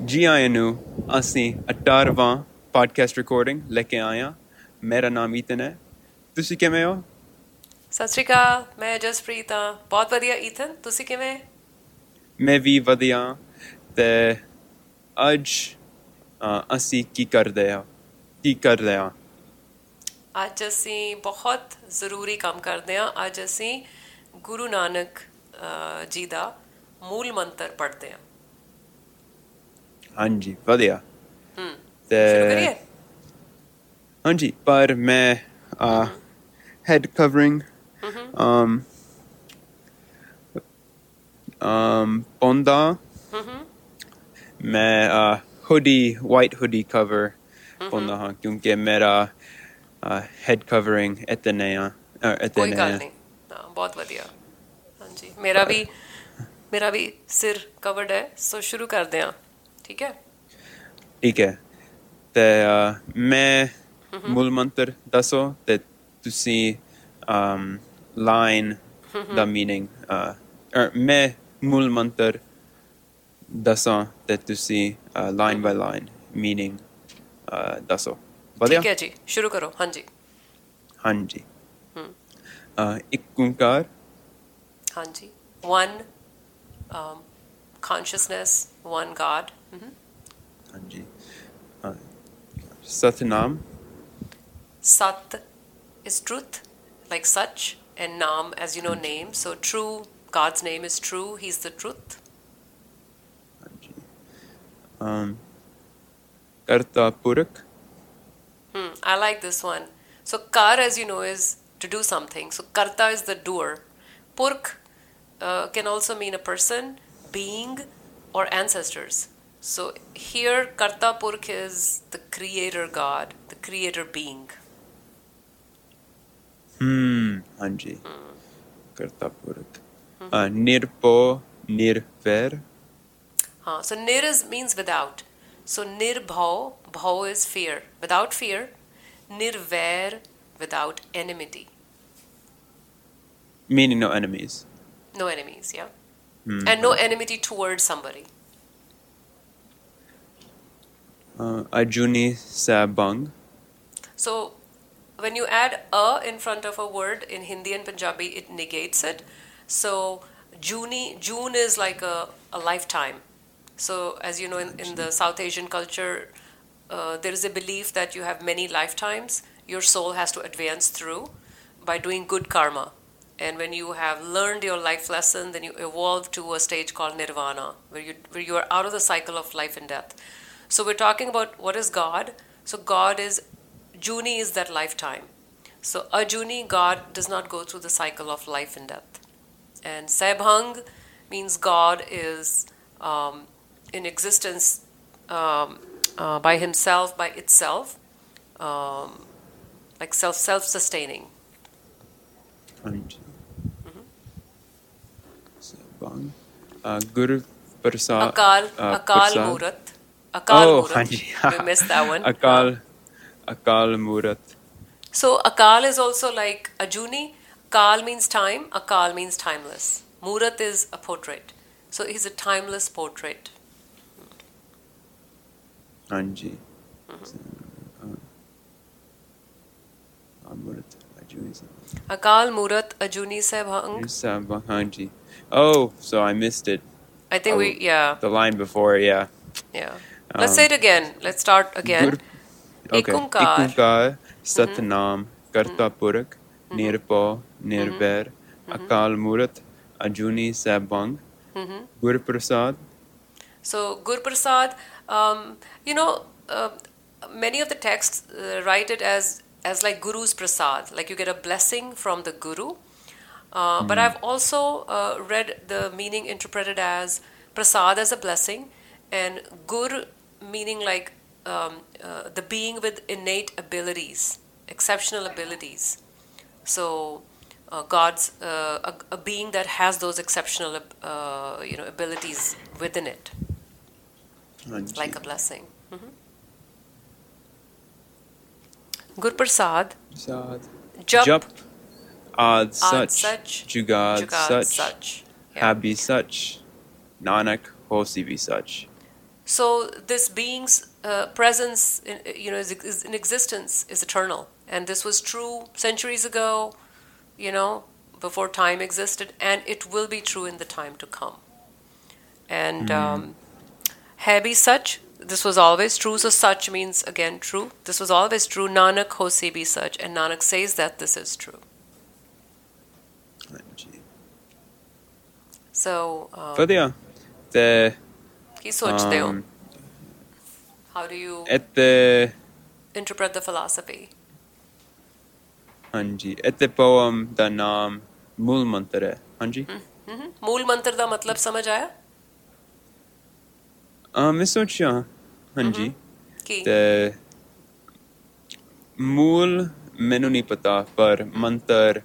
जी आया ਨੂੰ ਅਸੀਂ 18ਵਾਂ ਪੋਡਕਾਸਟ ਰਿਕਾਰਡਿੰਗ ਲੈ ਕੇ ਆਏ ਹਾਂ। ਮੇਰਾ ਨਾਮ ਈਤਨ ਹੈ। ਤੁਸੀਂ ਕਿਵੇਂ ਹੋ? ਸਤਿ ਸ਼੍ਰੀ ਅਕਾਲ, ਮੈਂ ਜਸਪ੍ਰੀਤ ਹਾਂ। ਬਹੁਤ ਵਧੀਆ ਈਥਨ, ਤੁਸੀਂ ਕਿਵੇਂ? ਮੈਂ ਵੀ ਵਧੀਆ। ਤੇ ਅੱਜ ਅਸੀਂ ਕੀ ਕਰ ਰਹੇ ਹਾਂ? ਅੱਜ ਅਸੀਂ ਬਹੁਤ ਜ਼ਰੂਰੀ ਕੰਮ ਕਰਦੇ ਹਾਂ। ਅੱਜ ਅਸੀਂ ਗੁਰੂ ਨਾਨਕ ਜੀ ਦਾ ਮੂਲ ਮੰਤਰ ਪੜ੍ਹਦੇ ਹਾਂ। ਹਾਂਜੀ, ਵਧੀਆ। ਤੇ ਸ਼ੁਰੂ ਕਰੀਏ? ਹਾਂਜੀ, ਪਰ ਮੈਂ head covering ਪਾਉਂਦਾ। ਮੈਂ white hoodie cover ਪਾਉਂਦਾ ਹਾਂ ਕਿਉਂਕਿ ਮੇਰਾ head covering ਇੱਥੇ ਨਹੀਂ ਕੋਈ ਗੱਲ ਹੈ। ਨਹੀਂ, ਹਾਂ, ਬਹੁਤ ਵਧੀਆ। ਹਾਂਜੀ, ਮੇਰਾ ਵੀ ਸਿਰ ਕਵਰਡ ਹੈ, ਸੋ ਸ਼ੁਰੂ ਕਰਦੇ ਹਾਂ। ਠੀਕ ਹੈ। ਠੀਕ ਹੈ। ਤੇ ਮੈਂ ਮੂਲ ਮੰਤਰ ਦੱਸੋ ਤੇ ਤੁਸੀਂ ਲਾਈਨ ਦਾ ਮੀਨਿੰਗ ਮੈਂ ਮੂਲ ਮੰਤਰ ਦੱਸਾਂ ਤੇ ਤੁਸੀਂ ਲਾਈਨ ਬਾਈ ਲਾਈਨ ਮੀਨਿੰਗ ਦੱਸੋ। ਵਧੀਆ? ਠੀਕ ਹੈ ਜੀ, ਸ਼ੁਰੂ ਕਰੋ। ਹਾਂਜੀ। ਹਾਂਜੀ। ਇੱਕ ਓਂਕਾਰ। ਹਾਂਜੀ। One consciousness, one God. ਹਾਂਜੀ। Satnam. Sat is truth, like such, and Nam, as you know, name. So true, God's name is true. He's the truth. ਹਾਂਜੀ। ਕਰਤਾ ਪੁਰਖ। I like this one. So kar, as you know, is to do something. So karta is the doer. Purk can also mean a person, being, or ancestors. So here, karta purk is the creator God, the creator being. ਹਾਂਜੀ। ਕਰਤਾ ਪੁਰਖ। ਨਿਰਭਉ ਨਿਰਵੈਰ। So nir means without. So nirbhau, bhau is fear, without fear. Nirvair, without enmity. Meaning no enemies. No enemies, yeah. And no enmity towards somebody. Ajuni Sabang. So when you add a in front of a word in Hindi and Punjabi, it negates it. So June is like a lifetime. So as you know, in the South Asian culture, there is a belief that you have many lifetimes. Your soul has to advance through by doing good karma. And when you have learned your life lesson, then you evolve to a stage called nirvana, where you are out of the cycle of life and death. So we're talking about what is God. So God is, Juni is that lifetime. So Ajuni, God does not go through the cycle of life and death. And Saibhang means God is in existence by himself, by itself, like self-sustaining. Sabang. Guru Prasad. Akal Murat. Hanji. We missed that one. Akal Murat. So Akal is also like Ajuni. Kal means time. Akal means timeless. Murat is a portrait. So he's a timeless portrait. Hanji. Murat. Ajuni Akal Murat Ajuni Saibhang. Sabang. Hanji. Oh, so I missed it. I think the line before, yeah. Yeah. Let's say it again. Let's start again. Okay. Ikunkar, Satnam, Karta Purak, Nirpo, Nirver, Akal Murat, Ajuni Sabang, Guru Prasad. So Gur Prasad, many of the texts write it as like Guru's Prasad, like you get a blessing from the Guru. But I've also read the meaning interpreted as Prasad as a blessing, and Gur meaning like the being with innate abilities, exceptional abilities. So God's a being that has those exceptional abilities within it, like a blessing. Gur Prasad. Jup. Ad Such, Jugad such, yeah. Habi such, Nanak Hosi be such. So this being's presence, is in existence, is eternal, and this was true centuries ago, before time existed, and it will be true in the time to come. And hai bhi sach, this was always true. So sach means again true. This was always true. Nanak ho se bhi sach, and Nanak says that this is true. So ਵਧੀਆ ਤੇ ਕੀ ਸੋਚਦੇ ਹੋ? How do you ਇੱਥੇ interpret the philosophy? ਹਾਂਜੀ ਇੱਥੇ poem ਦਾ ਨਾਮ ਮੂਲ ਮੰਤਰ ਹੈ ਹਾਂਜੀ ਮੂਲ ਮੰਤਰ ਦਾ ਮਤਲਬ ਸਮਝ ਆਇਆ? ਮੈਂ ਸੋਚਿਆ ਹਾਂਜੀ ਕੀ? ਤੇ ਮੂਲ ਮੈਨੂੰ ਨਹੀਂ ਪਤਾ ਪਰ ਮੰਤਰ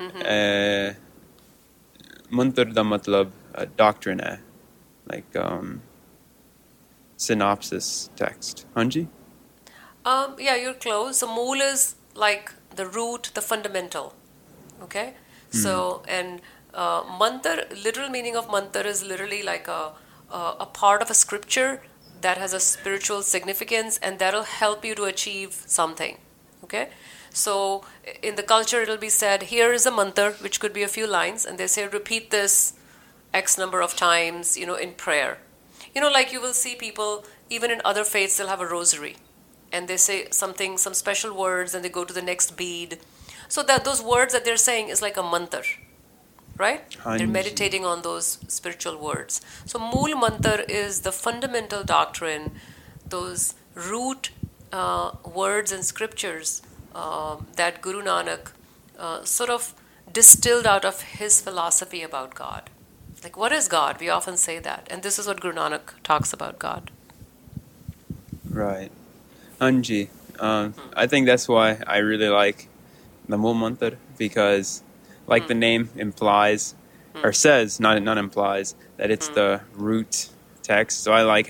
ਮੰਤਰ ਦਾ ਮਤਲਬ doctrine ਹੈ like synopsis text ਹਾਂਜੀ Yeah, you're close. So mool is like the root, the fundamental. Okay? So, and mantar, literal meaning of mantar is literally like a part of a scripture that has a spiritual significance, and that'll help you to achieve something. Okay? So in the culture it'll be said, here is a mantar, which could be a few lines, and they say repeat this X number of times, in prayer. Like you will see people, even in other faiths, they'll have a rosary. And they say something, some special words, and they go to the next bead. So that those words that they're saying is like a mantar, right? They're meditating on those spiritual words. So Mool Mantar is the fundamental doctrine, those root words and scriptures that Guru Nanak sort of distilled out of his philosophy about God. Like, what is God? We often say that. And this is what Guru Nanak talks about God. Right. Anji. I think that's why I really like the Mool Mantar, because like the name implies, or says, not implies, that it's the root text. So I like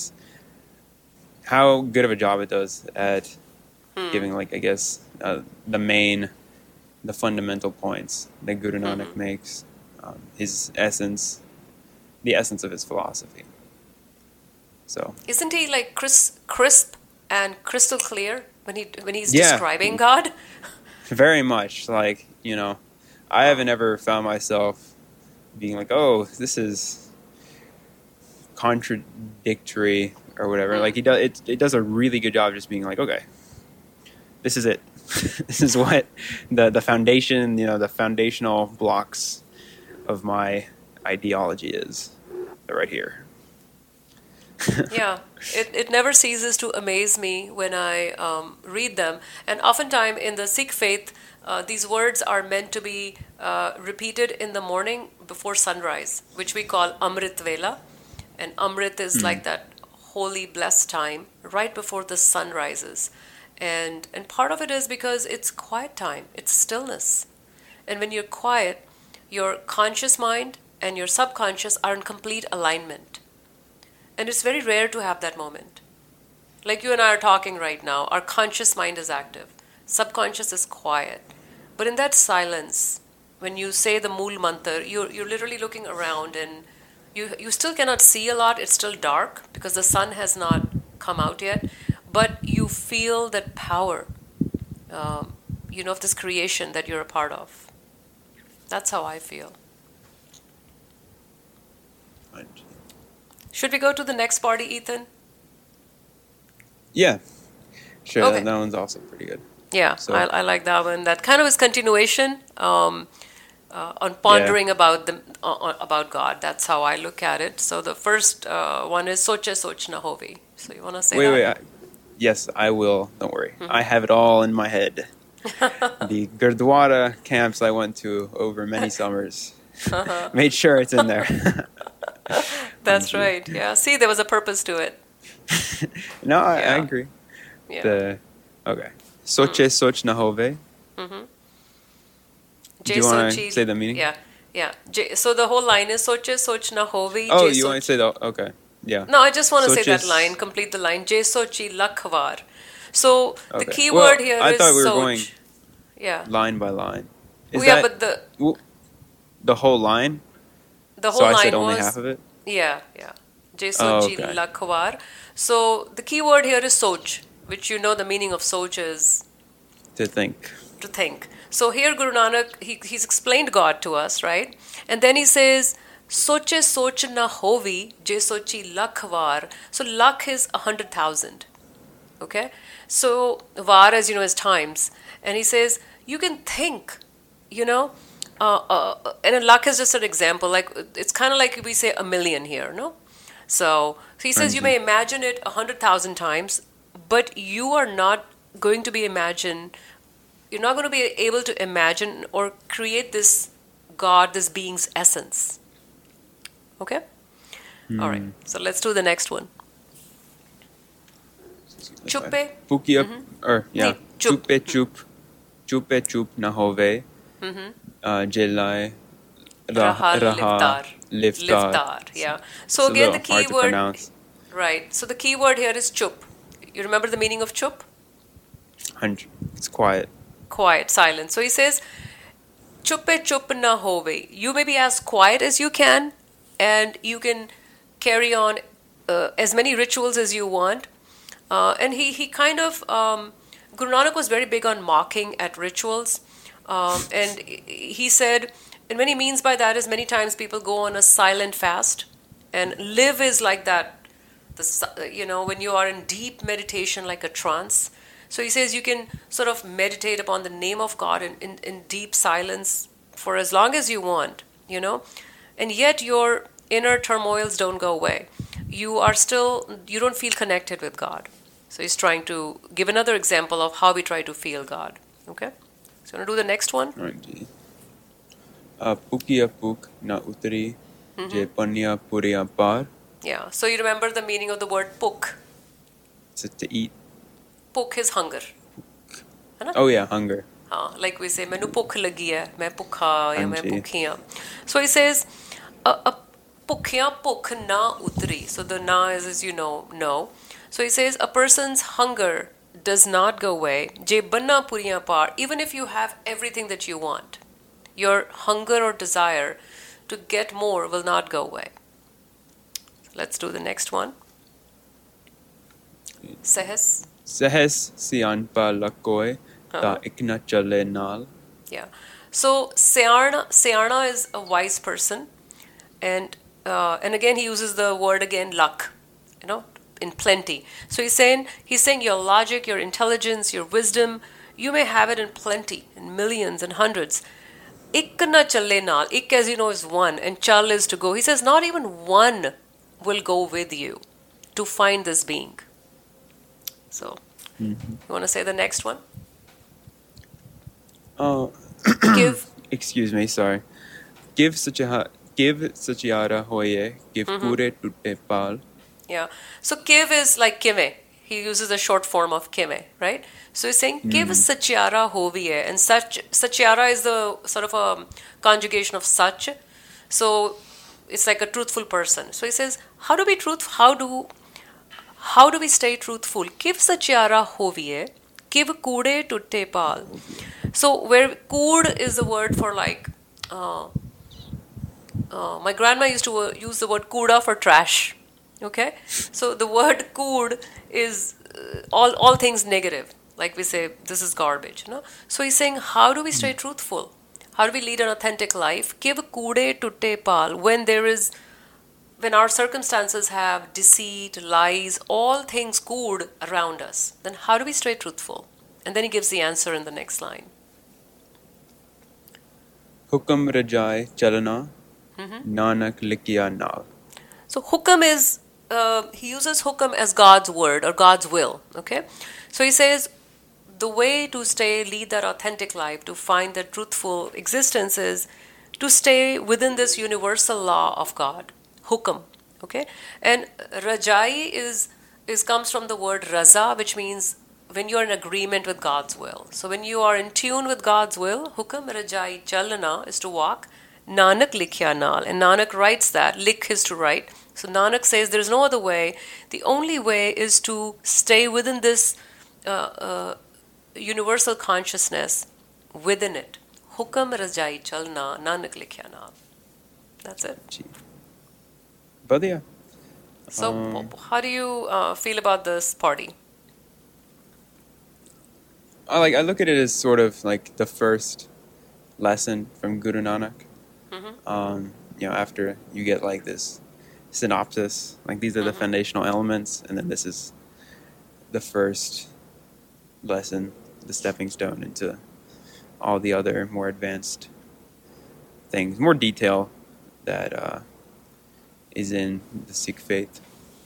how good of a job it does at giving, like, I guess, the fundamental points that Guru Nanak makes, his essence, the essence of his philosophy. So isn't he like crisp and crystal clear when he's describing God? Very much. Like, I haven't ever found myself being like, oh, this is contradictory or whatever. Like, it does a really good job just being like, okay, this is it. This is what the foundation, the foundational blocks of my ideology is. They're right here. Yeah, it never ceases to amaze me when I read them. And oftentimes in the Sikh faith, these words are meant to be repeated in the morning before sunrise, which we call Amrit Vela. And Amrit is like that holy, blessed time right before the sun rises. And part of it is because it's quiet time, it's stillness. And when you're quiet, your conscious mind and your subconscious are in complete alignment. And it's very rare to have that moment. Like you and I are talking right now, our conscious mind is active. Subconscious is quiet. But in that silence, when you say the Mool Mantar, you're literally looking around and you still cannot see a lot. It's still dark because the sun has not come out yet. But you feel that power, of this creation that you're a part of. That's how I feel. Should we go to the next party, Ethan? Yeah. Sure, okay. That one's also pretty good. Yeah, so. I like that one. That kind of is continuation on pondering about God. That's how I look at it. So the first one is Soche Soch Na Hovi. So you want to say that? Wait. Yes, I will. Don't worry. I have it all in my head. The Gurdwara camps I went to over many summers. Made sure it's in there. That's right. Yeah. See, there was a purpose to it. No, I agree. Yeah. Okay. Soche Soch Na Hove. Do you want to say the meaning? Yeah. So the whole line is Soche Soch Na Hovi. Oh, you want to say that? Okay. Yeah. No, I just want to say that line, complete the line. Je Sochi Lakhvar. So the key word here is I thought we were Soch. going line by line. But the whole line? The whole line I said only was, half of it? Yeah. Je Oh, sochi okay. lakhwar. So the key word here is soch, which you know the meaning of soch is To think. to think. So here Guru Nanak, he's explained God to us, right? And then he says, Soche soch na hovi, je sochi lakhwar. So lakh is 100,000. Okay? So var, as you know, is times. And he says, you can think, you know, and a lakh is just an example. Like it's kind of like we say a million here, no? So he says you Anji. may imagine it 100,000 times, but you are not going to be you're not going to be able to imagine or create this God, this being's essence. Okay? All right. So let's do the next one. Chuppe. Puki up, or yeah. Nahi, chup. Chupe chup na hove. Jelai Raha raha liftar. Liftar. Yeah. It's So a again, little the hard key to word. pronounce. Right. So the key word here is chup. You remember the meaning of chup? It's quiet. Quiet, silent. So he says, chuppe chup na hove. You may be as quiet as you can, and you can carry on as many rituals as you want. And he kind of, Guru Nanak was very big on mocking at rituals. And he said, and what he means by that is many times people go on a silent fast, and live is like that. When you are in deep meditation, like a trance. So he says you can sort of meditate upon the name of God in deep silence for as long as you want, and yet your inner turmoils don't go away. You don't feel connected with God. So he's trying to give another example of how we try to feel God. Okay? So you want to do the next one? Right. Puki apuk na utri. Je panya puriya par. Yeah. So you remember the meaning of the word puk. So to eat. Puk is hunger. Oh yeah, hunger. Like we say, मैंने भूख लगी है, मैं भूखा या मैं Anji. भूखियाँ. So he says, भूखियाँ भूख ना उतरी. So the na is, as you know, no. So he says, a person's hunger does not go away. Je banna puriyan par. Even if you have everything that you want, your hunger or desire to get more will not go away. Let's do the next one. Sehes. Sehes siyan pa lakoy ta ikna chale nal. Yeah. So Sayana is a wise person, and again he uses the word again luck, in plenty. So he's saying your logic, your intelligence, your wisdom, you may have it in plenty, in millions and hundreds. Ik na challe naal. Ik, as you know, is one, and chal is to go. He says not even one will go with you to find this being. So, you want to say the next one? Give. Excuse me, sorry. Give sachiara hoye. Give kure tutte pal. Yeah. So kiv is like kime. He uses the short form of kime, right? So he's saying kiv sachiara hoviye, and sachiara is the sort of a conjugation of sach. So it's like a truthful person. So he says, how do we stay truthful? Kiv sachiara hoviye, kiv kude tutte pal. So where kud is the word for like, my grandma used to use the word kuda for trash. Okay, so the word kud is all things negative. Like we say, this is garbage. So he's saying, how do we stay truthful? How do we lead an authentic life? Kiv kude tutte pal. When our circumstances have deceit, lies, all things kud around us, then how do we stay truthful? And then he gives the answer in the next line. Hukam rajai chalana. Nanak likya naal. So hukam is, he uses hukam as God's word or God's will, okay? So he says, the way to lead that authentic life, to find that truthful existence is to stay within this universal law of God, hukam, okay? And rajai comes from the word raza, which means when you are in agreement with God's will. So when you are in tune with God's will, hukam rajai chalana is to walk, Nanak likhya naal. And Nanak writes that. Likh is to write. So Nanak says there's no other way. The only way is to stay within this universal consciousness, within it. Hukam rajai chalna, Nanak likhya naal. That's it. But yeah. So, how do you feel about this party? I look at it as sort of like the first lesson from Guru Nanak. After you get like this synopsis, like these are the foundational elements, and then this is the first lesson, the stepping stone into all the other more advanced things, more detail that is in the Sikh faith.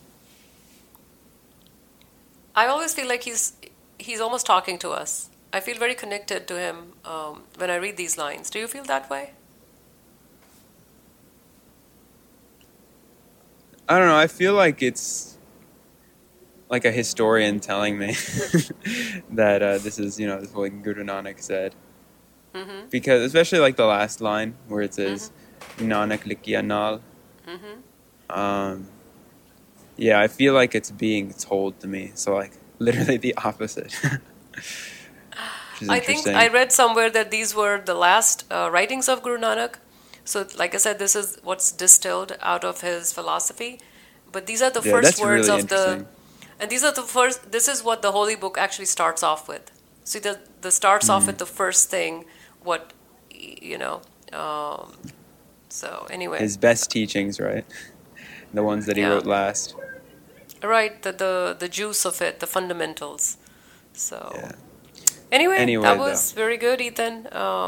I always feel like he's almost talking to us. I feel very connected to him when I read these lines. Do you feel that way? I don't know. I feel like it's like a historian telling me that this is, this is what Guru Nanak said. Because especially like the last line where it says Nanak likya nal. Yeah, I feel like it's being told to me. So like literally the opposite. Which is I think interesting. I read somewhere that these were the last writings of Guru Nanak. So, like I said, this is what's distilled out of his philosophy. But these are the first that's words really of the, interesting. and these are the first. This is what the holy book actually starts off with. See, the starts off with the first thing. What, you know. So anyway, His best teachings, right? The ones that he Yeah. wrote last. right? The juice of it, the fundamentals. So Yeah. anyway, Anyway, that was very good, Ethan.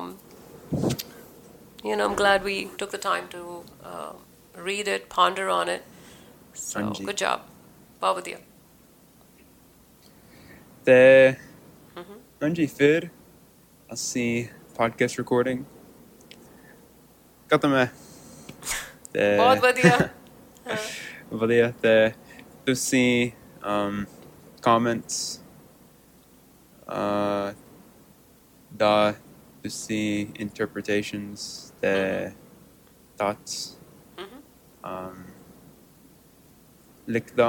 I'm glad we took the time to read it, ponder on it. So, Anji. good job. ਬਹੁਤ ਵਧੀਆ. ਤੇ ਹਾਂਜੀ ਫਿਰ ਅਸੀਂ podcast recording ਖਤਮ ਹੈ ਤੇ ਬਹੁਤ ਵਧੀਆ. ਵਧੀਆ ਤੇ ਤੁਸੀਂ comments ਦਾ ਤੁਸੀਂ interpretations ਤੇ thoughts ਲਿਖਦਾ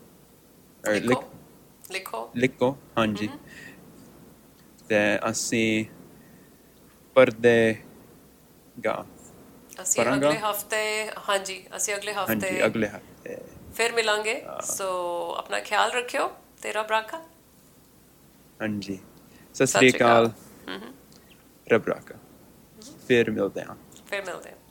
ਲਿਖੋ ਹਾਂਜੀ ਤੇ ਅਸੀਂ ਪੜ੍ਹਦੇਗਾ ਅਸੀਂ ਪੜਾਂਗਾ? ਅਗਲੇ ਹਫਤੇ ਅਸੀਂ ਅਗਲੇ ਹਫਤੇ ਹਾਂਜੀ ਅਗਲੇ ਹਫ਼ਤੇ ਫਿਰ ਮਿਲਾਂਗੇ. ਸੋ ਆਪਣਾ ਖਿਆਲ ਰੱਖਿਓ. ਤੇਰਾ ਬਰਾਕਾ. ਹਾਂਜੀ ਸਤਿ ਸ੍ਰੀ ਅਕਾਲ ਰੱਬ ਰਾਖਾ ਫਿਰ ਮਿਲਦੇ ਹਾਂ. ਫਿਰ ਮਿਲਦੇ ਹਾਂ.